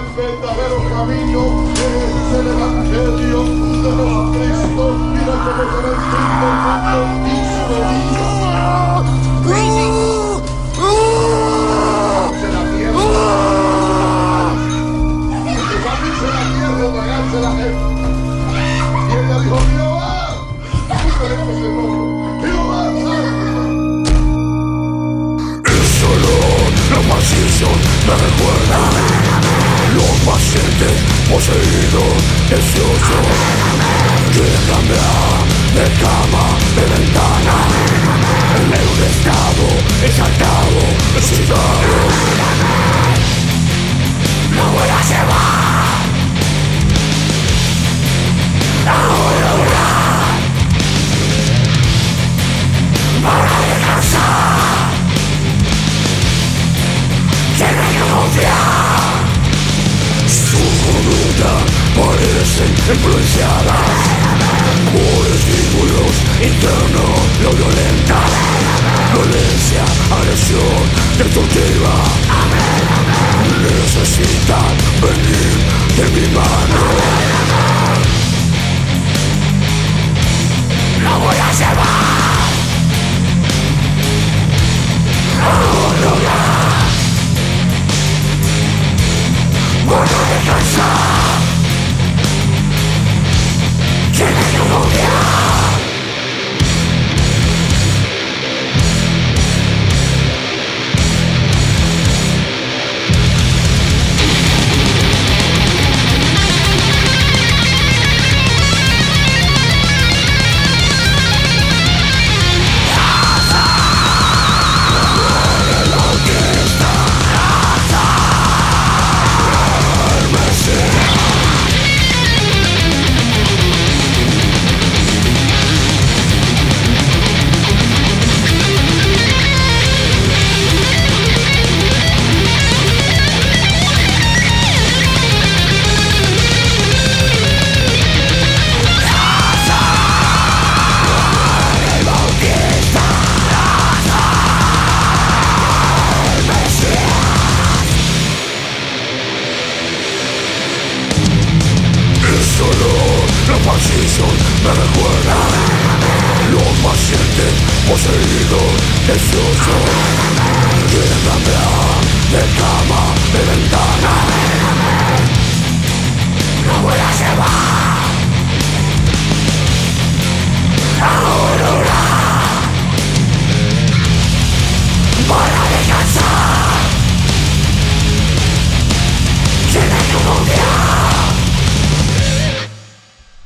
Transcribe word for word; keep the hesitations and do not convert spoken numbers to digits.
el verdadero camino es el Evangelio de Jesucristo. Mira cómo será el fin del mundo y su venida. Se la tierra. Empezó a abrirse la tierra, tragarse la gente. Y ella dijo, Jehová, tú tenemos el nombre. Jehová, salve. Es solo la pasión me recuerda los pacientes poseídos, deseosos. Quieren cambiar de cama, de ventana, en un estado exaltado, excitado. No voy a llevar, no voy a durar, para descansar. Tienen que confiar. Su conducta parecen influenciadas por estímulos internos no violentas. Violencia, agresión, destructiva. Necesitan venir de mi mano. No voy a llevar, no voy a hablar, voy a descansar. Tiene que confiar. Me recuerda los pacientes poseídos, deseosos. Quieren cambiar de cama, de ventana,